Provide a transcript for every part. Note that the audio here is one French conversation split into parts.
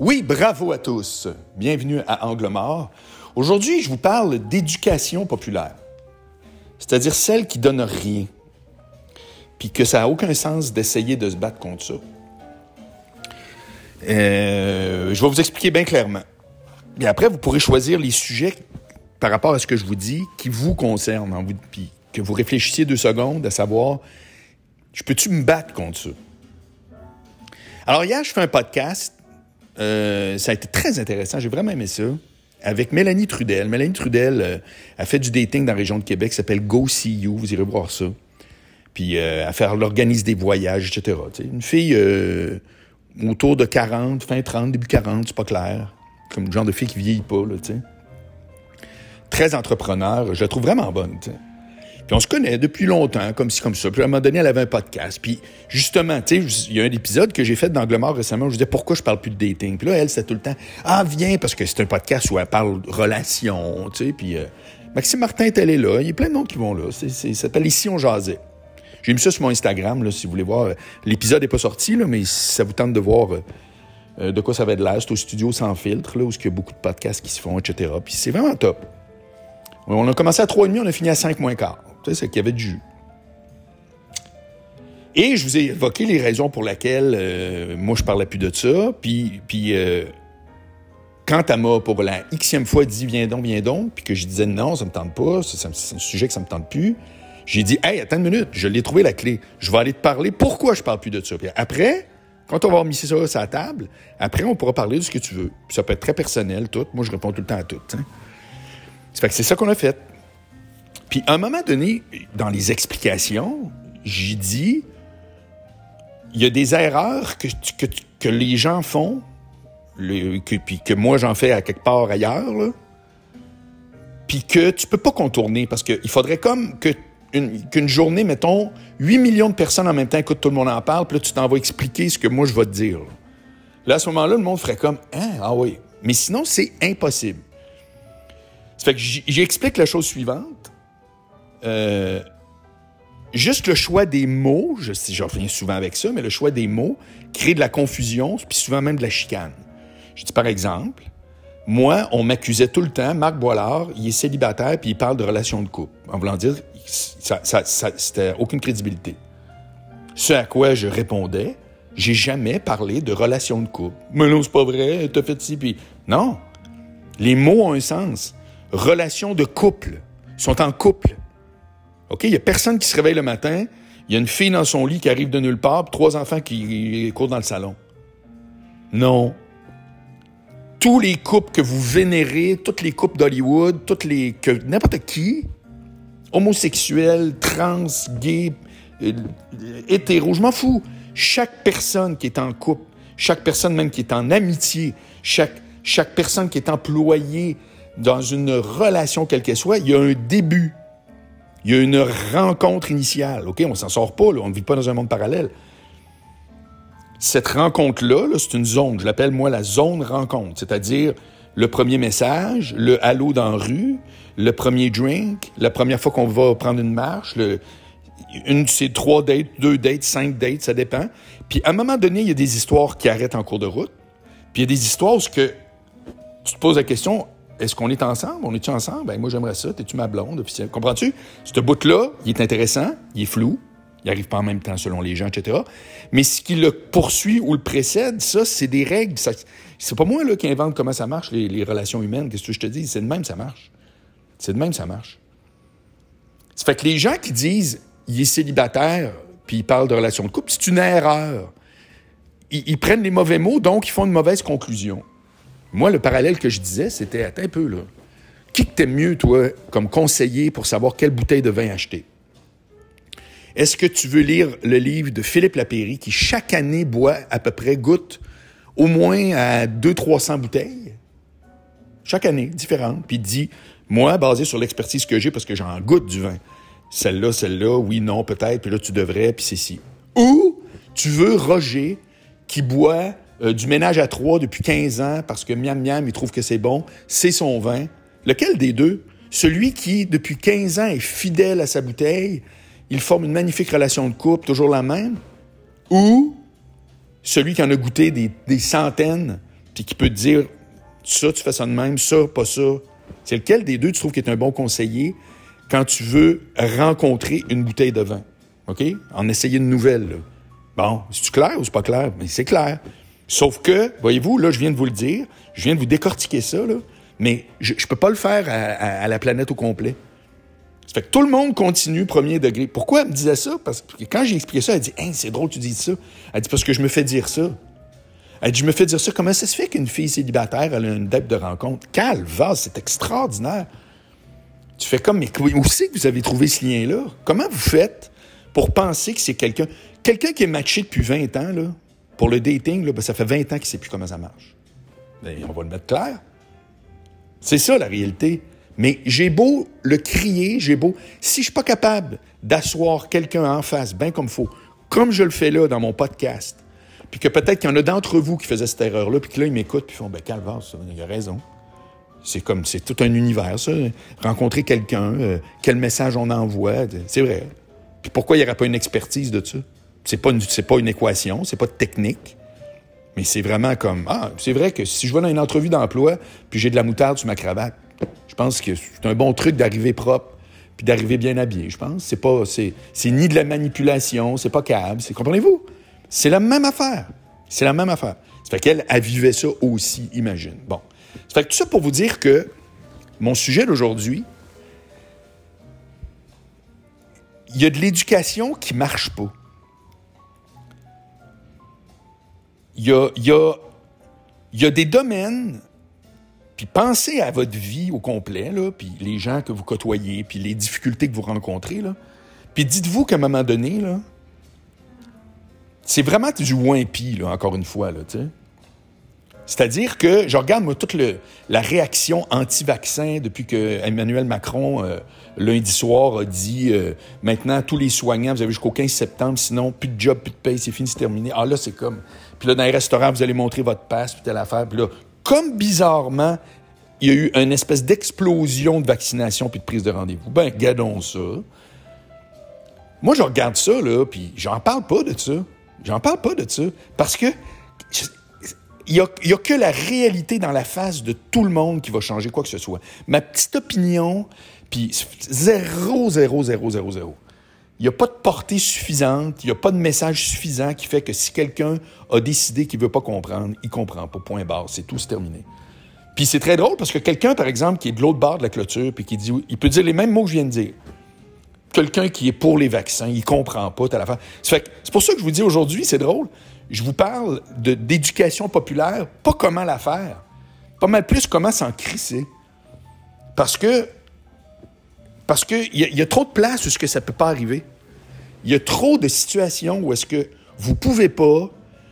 Oui, bravo à tous. Bienvenue à Angle mort. Aujourd'hui, je vous parle d'éducation populaire, c'est-à-dire celle qui donne rien, puis que ça n'a aucun sens d'essayer de se battre contre ça. Je vais vous expliquer bien clairement. Et après, vous pourrez choisir les sujets par rapport à ce que je vous dis qui vous concernent, puis que vous réfléchissiez 2 secondes à savoir, je peux-tu me battre contre ça? Alors hier, je fais un podcast. Ça a été très intéressant. J'ai vraiment aimé ça. Avec Mélanie Trudel. Mélanie Trudel a fait du dating dans la région de Québec. Ça s'appelle Go See You. Vous irez voir ça. Puis elle organise des voyages, etc. T'sais, une fille autour de 40, fin 30, début 40, c'est pas clair. Comme le genre de fille qui vieillit pas, là, tu sais. Très entrepreneur. Je la trouve vraiment bonne, tu sais. Puis on se connaît depuis longtemps, comme ci, comme ça. Puis à un moment donné, elle avait un podcast. Puis justement, tu sais, il y a un épisode que j'ai fait d'Angle mort récemment où je disais pourquoi je parle plus de dating. Puis là, elle, c'était tout le temps « Ah, viens! » Parce que c'est un podcast où elle parle relation, tu sais. Puis Maxime Martin est allé là. Il y a plein de monde qui vont là. Ça s'appelle « Ici, on jasait ». J'ai mis ça sur mon Instagram, là, si vous voulez voir. L'épisode n'est pas sorti, là, mais si ça vous tente de voir de quoi ça va de l'air, c'est au studio Sans Filtre, là, où il y a beaucoup de podcasts qui se font, etc. Puis c'est vraiment top. On a commencé à 3,5, on a fini à 5 moins quart. Tu sais, c'est qu'il y avait du jus. Et je vous ai évoqué les raisons pour lesquelles moi, je parlais plus de ça. Puis quand elle m'a, pour la xème fois, dit « Viens donc », puis que je disais « Non, ça me tente pas, c'est un sujet que ça me tente plus », j'ai dit « Hey, attends une minute, je l'ai trouvé la clé. Je vais aller te parler pourquoi je parle plus de ça. » Puis après, quand on va avoir mis ça sur la table, après, on pourra parler de ce que tu veux. Puis ça peut être très personnel, tout. Moi, je réponds tout le temps à tout. Hein. Ça fait que c'est ça qu'on a fait. Puis, à un moment donné, dans les explications, j'ai dit, il y a des erreurs que les gens font, puis que moi, j'en fais à quelque part ailleurs, là, puis que tu peux pas contourner, parce qu'il faudrait comme qu'une journée, mettons, 8 millions de personnes en même temps écoutent, tout le monde en parle, puis là, tu t'en vas expliquer ce que moi, je vais te dire. Là, à ce moment-là, le monde ferait comme, « Ah oui. » Mais sinon, c'est impossible. Ça fait que j'explique la chose suivante. Juste le choix des mots, je reviens souvent avec ça, mais le choix des mots crée de la confusion, puis souvent même de la chicane. Je dis par exemple, moi, on m'accusait tout le temps, Marc Boilard, il est célibataire, puis il parle de relations de couple. En voulant dire, c'était aucune crédibilité. Ce à quoi je répondais, j'ai jamais parlé de relations de couple. Mais non, c'est pas vrai, t'as fait ci, puis... Non, les mots ont un sens. Relations de couple, sont en couple. OK? Il n'y a personne qui se réveille le matin, il y a une fille dans son lit qui arrive de nulle part, puis 3 enfants qui courent dans le salon. Non. Tous les couples que vous vénérez, toutes les couples d'Hollywood, n'importe qui, homosexuels, trans, gays, hétéros, je m'en fous. Chaque personne qui est en couple, chaque personne même qui est en amitié, chaque personne qui est employée dans une relation quelle qu'elle soit, il y a un début. Il y a une rencontre initiale. OK, on s'en sort pas, là, on ne vit pas dans un monde parallèle. Cette rencontre-là, là, c'est une zone. Je l'appelle, moi, la zone rencontre. C'est-à-dire le premier message, le allô dans la rue, le premier drink, la première fois qu'on va prendre une marche, c'est 3 dates, 2 dates, 5 dates, ça dépend. Puis à un moment donné, il y a des histoires qui arrêtent en cours de route. Puis il y a des histoires où tu te poses la question... Est-ce qu'on est ensemble? On est-tu ensemble? Ben, moi, j'aimerais ça. T'es-tu ma blonde officielle? Comprends-tu? Ce bout-là, il est intéressant, il est flou, il n'arrive pas en même temps selon les gens, etc. Mais ce qui le poursuit ou le précède, ça, c'est des règles. C'est pas moi là, qui invente comment ça marche, les relations humaines. Qu'est-ce que je te dis? C'est de même ça marche. C'est de même ça marche. Ça fait que les gens qui disent il est célibataire puis ils parlent de relations de couple, c'est une erreur. Ils prennent les mauvais mots, donc ils font une mauvaise conclusion. Moi, le parallèle que je disais, c'était, attends un peu, là. Qui que t'aimes mieux, toi, comme conseiller pour savoir quelle bouteille de vin acheter? Est-ce que tu veux lire le livre de Philippe Lapéry qui, chaque année, boit à peu près, goûte au moins à 200-300 bouteilles? Chaque année, différente. Puis il dit, moi, basé sur l'expertise que j'ai, parce que j'en goûte du vin, celle-là, oui, non, peut-être, puis là, tu devrais, puis c'est ci. Ou tu veux Roger qui boit... du ménage à 3 depuis 15 ans parce que miam, il trouve que c'est bon, c'est son vin. Lequel des deux? Celui qui, depuis 15 ans, est fidèle à sa bouteille, il forme une magnifique relation de couple, toujours la même? Ou celui qui en a goûté des centaines, puis qui peut te dire ça, tu fais ça de même, ça, pas ça. C'est lequel des deux tu trouves qui est un bon conseiller quand tu veux rencontrer une bouteille de vin? OK? En essayer une nouvelle, là. Bon, c'est-tu clair ou c'est pas clair? Mais c'est clair. Sauf que, voyez-vous, là, je viens de vous le dire, je viens de vous décortiquer ça, là, mais je peux pas le faire à la planète au complet. Ça fait que tout le monde continue premier degré. Pourquoi elle me disait ça? Parce que quand j'ai expliqué ça, elle dit « Hey, c'est drôle que tu dises ça. » Elle dit « Parce que je me fais dire ça. » Elle dit « Je me fais dire ça. Comment ça se fait qu'une fille célibataire, elle a une date de rencontre? Calvaire, c'est extraordinaire. » Tu fais comme « Mais où c'est que vous avez trouvé ce lien-là? Comment vous faites pour penser que c'est quelqu'un qui est matché depuis 20 ans, là, pour le dating, là, ben, ça fait 20 ans qu'il ne sait plus comment ça marche. Ben, on va le mettre clair. C'est ça, la réalité. Mais j'ai beau le crier, si je ne suis pas capable d'asseoir quelqu'un en face, bien comme il faut, comme je le fais là dans mon podcast, puis que peut-être qu'il y en a d'entre vous qui faisaient cette erreur-là, puis que là, ils m'écoutent, puis ils font « Ben, calvaire, ça, il a raison. » C'est tout un univers, ça. Rencontrer quelqu'un, quel message on envoie, c'est vrai. Puis pourquoi il n'y aurait pas une expertise de ça? C'est pas une équation, c'est pas de technique. Mais c'est vraiment comme, c'est vrai que si je vais dans une entrevue d'emploi, puis j'ai de la moutarde sur ma cravate, je pense que c'est un bon truc d'arriver propre, puis d'arriver bien habillé, je pense. C'est ni de la manipulation, c'est pas câble, comprenez-vous? C'est la même affaire. C'est la même affaire. Ça fait qu'elle, elle vivait ça aussi, imagine. Bon. Ça fait que tout ça pour vous dire que mon sujet d'aujourd'hui, il y a de l'éducation qui marche pas. Il y a des domaines, puis pensez à votre vie au complet, là, puis les gens que vous côtoyez, puis les difficultés que vous rencontrez, là, puis dites-vous qu'à un moment donné, là, c'est vraiment du ouin-pis, là, encore une fois, là, tu sais. C'est-à-dire que je regarde, moi, toute la réaction anti-vaccin depuis que Emmanuel Macron, lundi soir, a dit maintenant, tous les soignants, vous avez jusqu'au 15 septembre, sinon, plus de job, plus de paye, c'est fini, c'est terminé. Ah là, c'est comme... Puis là, dans les restaurants, vous allez montrer votre passe, puis telle affaire. Puis là, comme bizarrement, il y a eu une espèce d'explosion de vaccination puis de prise de rendez-vous. Ben, regardons ça. Moi, je regarde ça, là, puis j'en parle pas de ça. J'en parle pas de ça. Parce que il y a que la réalité dans la face de tout le monde qui va changer quoi que ce soit. Ma petite opinion, puis 0. Il n'y a pas de portée suffisante, il n'y a pas de message suffisant qui fait que si quelqu'un a décidé qu'il ne veut pas comprendre, il ne comprend pas, point barre, c'est tout, c'est terminé. Puis c'est très drôle parce que quelqu'un, par exemple, qui est de l'autre bord de la clôture, puis qui dit, il peut dire les mêmes mots que je viens de dire. Quelqu'un qui est pour les vaccins, il ne comprend pas, telle affaire. C'est pour ça que je vous dis aujourd'hui, c'est drôle, je vous parle d'éducation populaire, pas comment la faire, pas mal plus comment s'en crisser. Parce que il y a trop de places où est-ce que ça ne peut pas arriver. Il y a trop de situations où est-ce que vous ne pouvez pas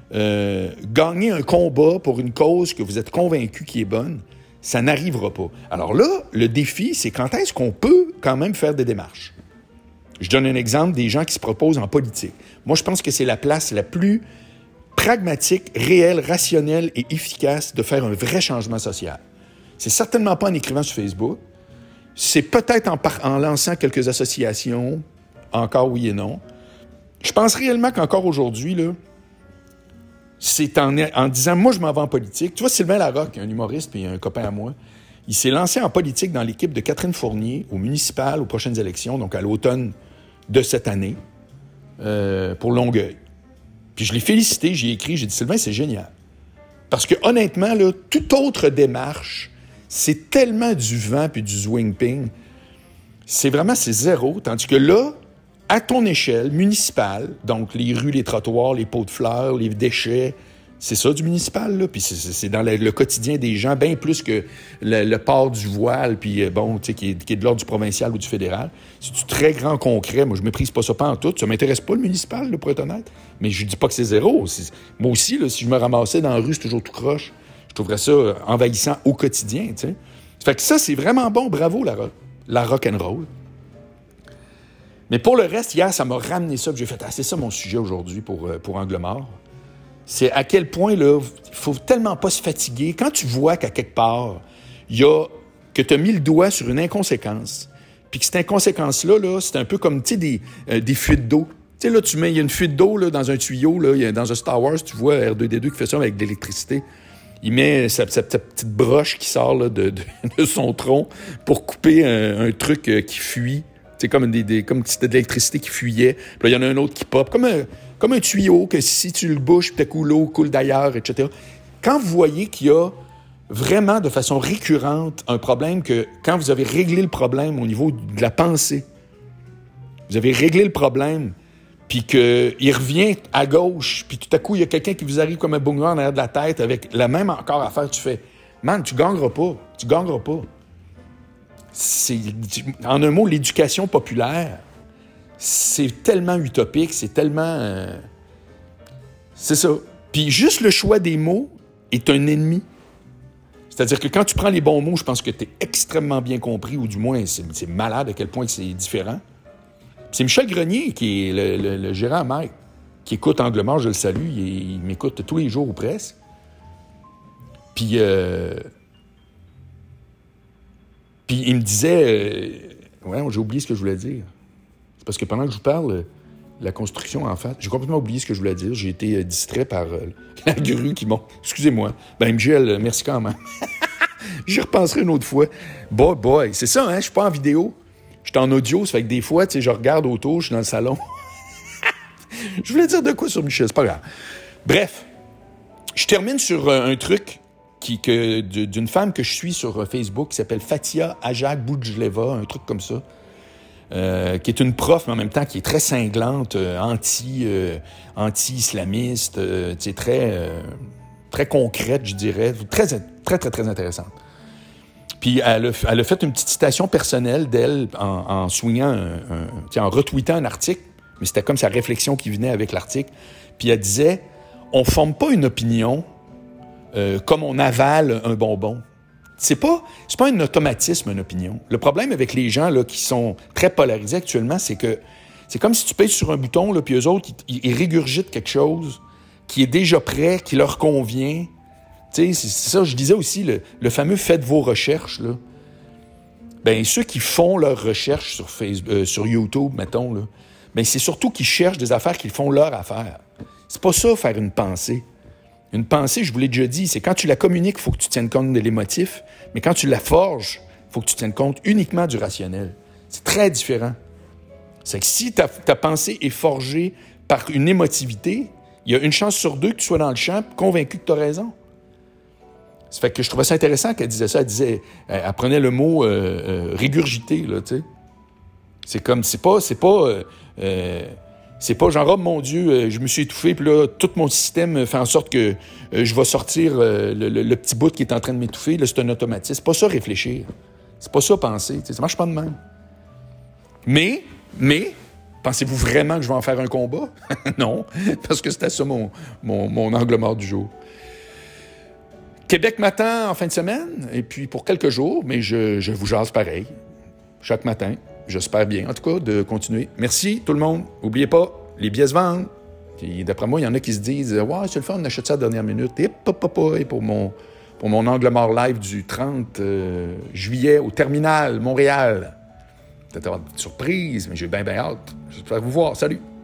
gagner un combat pour une cause que vous êtes convaincu qui est bonne. Ça n'arrivera pas. Alors là, le défi, c'est quand est-ce qu'on peut quand même faire des démarches. Je donne un exemple des gens qui se proposent en politique. Moi, je pense que c'est la place la plus pragmatique, réelle, rationnelle et efficace de faire un vrai changement social. C'est certainement pas en écrivant sur Facebook. C'est peut-être en lançant quelques associations, encore oui et non. Je pense réellement qu'encore aujourd'hui, là, c'est en disant « moi, je m'en vais en politique ». Tu vois, Sylvain Larocque, un humoriste et un copain à moi, il s'est lancé en politique dans l'équipe de Catherine Fournier au municipal, aux prochaines élections, donc à l'automne de cette année, pour Longueuil. Puis je l'ai félicité, j'ai écrit, j'ai dit « Sylvain, c'est génial ». Parce que honnêtement, là, toute autre démarche, c'est tellement du vent puis du zwing-ping. C'est zéro. Tandis que là, à ton échelle municipale, donc les rues, les trottoirs, les pots de fleurs, les déchets, c'est ça du municipal, là. Puis c'est dans le quotidien des gens, bien plus que le port du voile, puis bon, tu sais, qui est de l'ordre du provincial ou du fédéral. C'est du très grand concret. Moi, je méprise pas ça pantoute. Ça m'intéresse pas, le municipal, là, pour être honnête. Mais je dis pas que c'est zéro. Moi aussi, là, si je me ramassais dans la rue, c'est toujours tout croche. Je trouverais ça envahissant au quotidien, tu sais. Ça fait que ça, c'est vraiment bon. Bravo, la rock'n'roll. Mais pour le reste, hier, ça m'a ramené ça. Puis j'ai fait, c'est ça mon sujet aujourd'hui pour Angle Mort. C'est à quel point, là, il faut tellement pas se fatiguer. Quand tu vois qu'à quelque part, que tu as mis le doigt sur une inconséquence, puis que cette inconséquence-là, là, c'est un peu comme, tu sais, des fuites d'eau. Tu sais, là, il y a une fuite d'eau là, dans un tuyau, là, dans un Star Wars, tu vois R2-D2 qui fait ça avec de l'électricité. il met sa petite broche qui sort là, de son tronc pour couper un truc qui fuit. C'est comme comme si c'était de l'électricité qui fuyait. Puis là, il y en a un autre qui pop, comme un tuyau que si tu le bouches, puis l'eau coule d'ailleurs, etc. Quand vous voyez qu'il y a vraiment de façon récurrente un problème que quand vous avez réglé le problème au niveau de la pensée, vous avez réglé le problème, puis qu'il revient à gauche, puis tout à coup, il y a quelqu'un qui vous arrive comme un boomerang en arrière de la tête avec la même encore affaire, tu fais « Man, tu gagneras pas. C'est, en un mot, l'éducation populaire, c'est tellement utopique, c'est tellement... c'est ça. Puis juste le choix des mots est un ennemi. C'est-à-dire que quand tu prends les bons mots, je pense que tu es extrêmement bien compris, ou du moins, c'est malade à quel point c'est différent. C'est Michel Grenier, qui est le gérant Mike, qui écoute Angle Mort, je le salue, il m'écoute tous les jours ou presque. Puis il me disait... ouais, j'ai oublié ce que je voulais dire. C'est parce que pendant que je vous parle, la construction en fait, j'ai complètement oublié ce que je voulais dire. J'ai été distrait par la grue qui monte. Excusez-moi. Ben, Michel, merci quand même. J'y repenserai une autre fois. Boy, c'est ça, hein? Je suis pas en vidéo. Je suis en audio, ça fait que des fois, tu sais, je regarde autour, je suis dans le salon. Je voulais dire de quoi sur Michel, c'est pas grave. Bref, je termine sur un truc d'une femme que je suis sur Facebook qui s'appelle Fatia Ajak Boudjleva, un truc comme ça, qui est une prof, mais en même temps qui est très cinglante, anti-islamiste, très concrète, je dirais, très, très, très, très intéressante. Puis elle a fait une petite citation personnelle d'elle en swingant, en retweetant un article, mais c'était comme sa réflexion qui venait avec l'article. Puis elle disait, on forme pas une opinion comme on avale un bonbon. C'est pas un automatisme, une opinion. Le problème avec les gens là, qui sont très polarisés actuellement, c'est que c'est comme si tu pèses sur un bouton, là, puis eux autres, ils régurgitent quelque chose qui est déjà prêt, qui leur convient. Tu sais, c'est ça, je disais aussi, le fameux « faites vos recherches », là. Ben, ceux qui font leurs recherches sur Facebook, sur YouTube, mettons, là, ben, c'est surtout qu'ils cherchent des affaires qu'ils font leur affaire. C'est pas ça, faire une pensée. Une pensée, je vous l'ai déjà dit, c'est quand tu la communiques, il faut que tu tiennes compte de l'émotif, mais quand tu la forges, il faut que tu tiennes compte uniquement du rationnel. C'est très différent. C'est que si ta pensée est forgée par une émotivité, il y a une chance sur deux que tu sois dans le champ convaincu que tu as raison. Ça fait que je trouvais ça intéressant qu'elle disait ça. Elle prenait le mot régurgiter, là, tu sais. C'est comme, c'est pas genre, oh mon Dieu, je me suis étouffé, puis là, tout mon système fait en sorte que je vais sortir le petit bout qui est en train de m'étouffer. Là, c'est un automatisme. C'est pas ça réfléchir. C'est pas ça penser. Ça marche pas de même. Mais, pensez-vous vraiment que je vais en faire un combat? Non, parce que c'était ça mon angle mort du jour. Québec m'attend en fin de semaine, et puis pour quelques jours, mais je vous jase pareil, chaque matin. J'espère bien, en tout cas, de continuer. Merci, tout le monde. N'oubliez pas, les billets se vendent. Puis, d'après moi, il y en a qui se disent « Ouais, c'est le fun, on achète ça à la dernière minute. » Et pour mon angle mort live du 30 juillet au Terminal, Montréal. Peut-être avoir une petite surprise, mais j'ai bien hâte. J'espère vous voir. Salut!